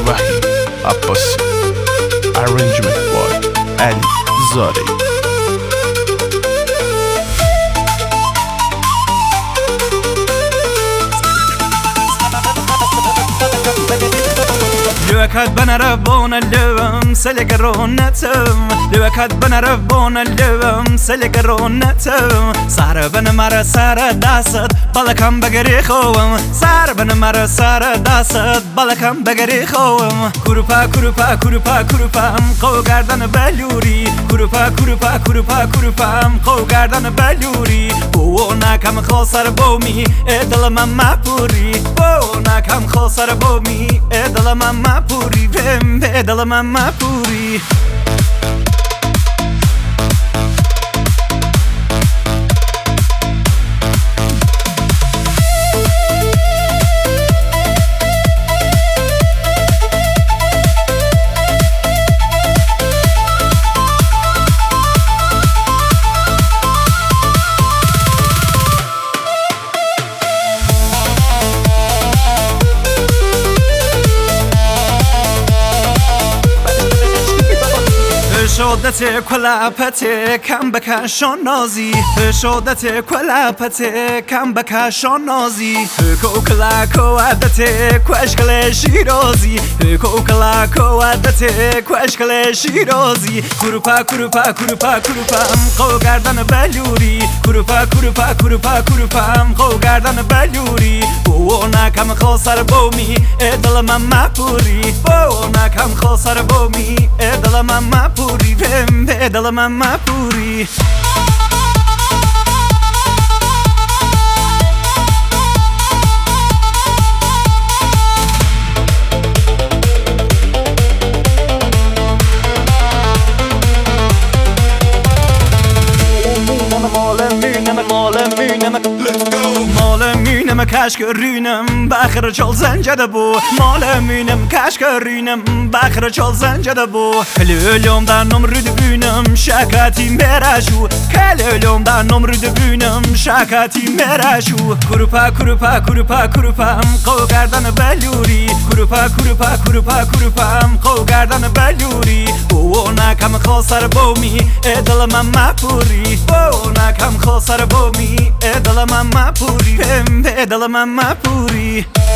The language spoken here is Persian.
وحید عباسی. Arrangement by علی زارعی. لوكات بنربون اللوم سلقرونتم لوكات بنربون اللوم سلقرونتم سهر بنمر سهر داست بالكم بقري خوم سهر بنمر سهر داست بالكم بقري خوم كروبا كروبا كروبا كروبا قو گردن بلوری كروبا كروبا كروبا كروبا قو گردن بلوری بو نکم خسر بومی ادل من مپوری بو نکم خسر بومی ادل من مپوری وم ادل من مپوری شدت کلپت کم بکشان نازی شدت کلپت کم بکشان نازی کوکلا کوادت کوشکل شیرازی کوکلا کوادت کوشکل شیرازی کروپا کروپا کروپا کروپا قو گردن بلوری کروپا کروپا کروپا کروپا قو گردن بلوری بو نکم خسر بومی ادل من مپوری بو نکم خسر بومی ادل من مپوری وم ادل من مپوری مال مینم کشک رینم بخر چال زنجده بو مال مینم کشک رینم بخر چال زنجده بو کلولم در نمرد بینم شکاتی مرشو کلولم در نمرد بینم شکاتی مرشو کروپا کروپا کروپا کروپا قو گردن بلوری کروپا کروپا کروپا کروپا قو گردن بلوری بو نکم خسر بومی ادل من مپوری بو نکم خسر بومی ادل من مپوری ادل من مپوری